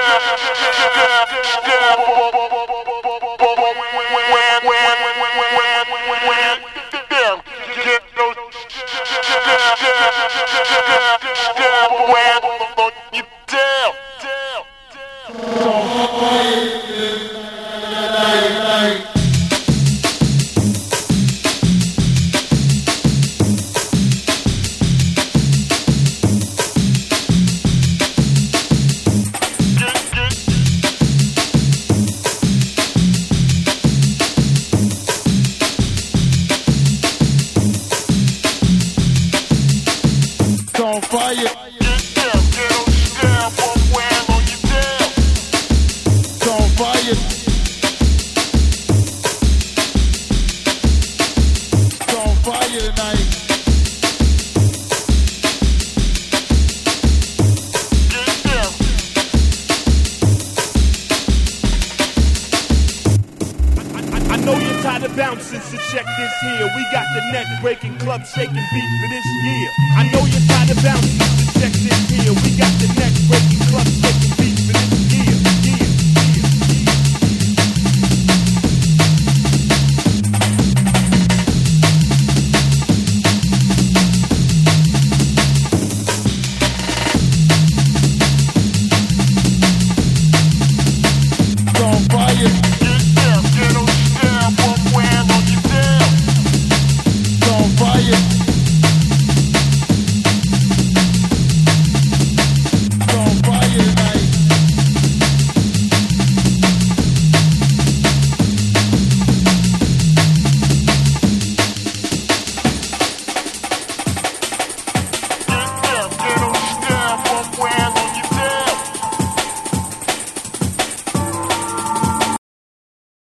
Bouncing, so check this here. We got the neck-breaking, club-shaking beat for this year. I know you're tired of bouncing, so check this here. We got the neck-breaking